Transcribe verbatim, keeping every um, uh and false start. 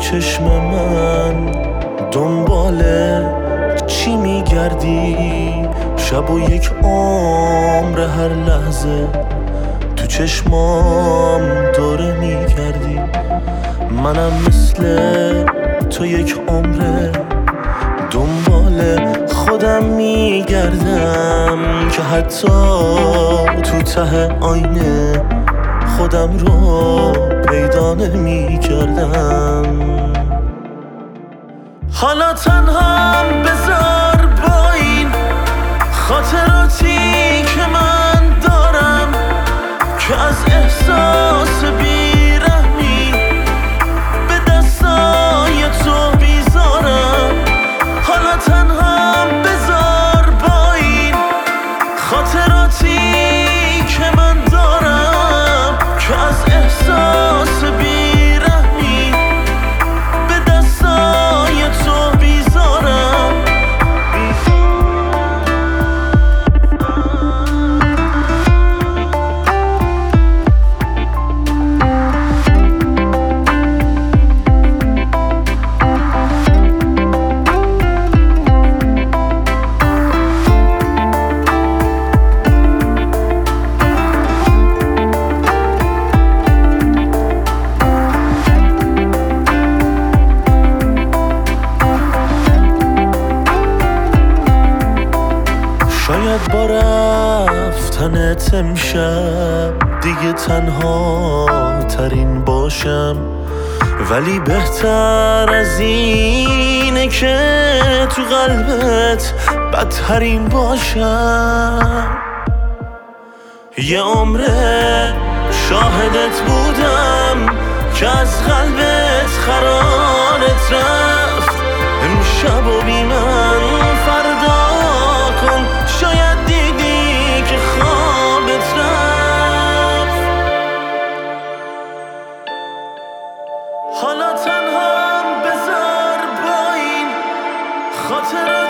چشم من دنبال چی میگردی؟ شب و یک عمر هر لحظه تو چشمام دوره میگردی. منم مثل تو یک عمره دنبال خودم میگردم که حتی تو ته آینه خودم رو پیدا نمی‌کردم. حالا تنهام بذار با این خاطراتی که من دارم که از احساس بیرحمی به دستای تو بیزارم. حالا تنهام بذار با این خاطراتی که من دارم که از احساس بیرحمی به دستای تو بیزارم. شاید با رفتنت امشب دیگه تنها ترین باشم، ولی بهتر از اینه که تو قلبت بدترین باشم. یه عمره شاهدت بودم که از قلبت خرانت رفت. امشب و بی من فردا کن، شاید دیدی که خوابت رفت. حالا تنها بذار با این خاطر